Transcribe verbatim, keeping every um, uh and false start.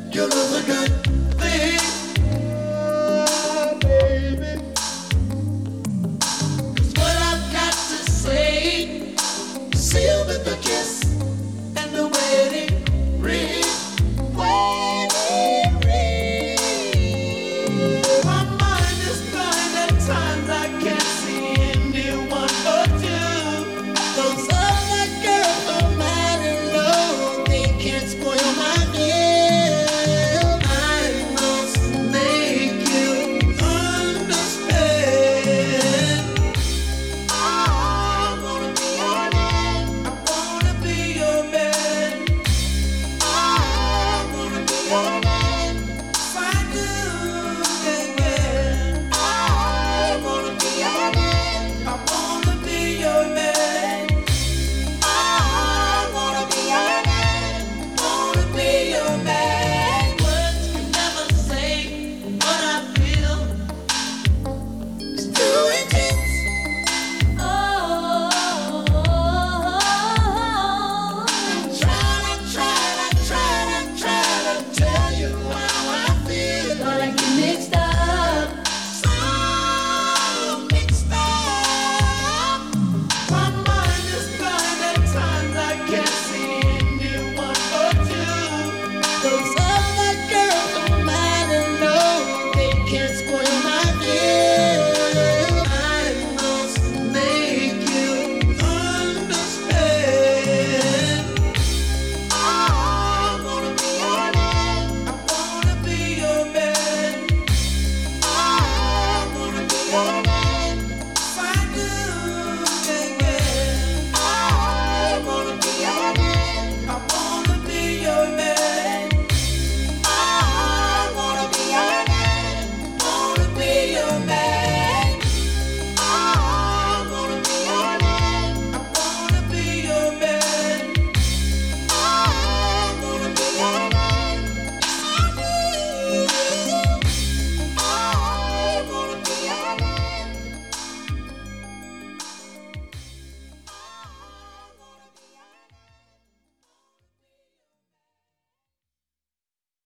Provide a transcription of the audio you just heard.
You love a good thing, oh, baby. 'Cause what I've got to say, sealed with a kiss and the wedding ring. Wedding ring. My mind is blind at times. I can't see anyone but you. Those other girls are mad and low. They can't spoil my view. I must make you understand. I wanna be your man. I wanna be your man. I wanna be your man.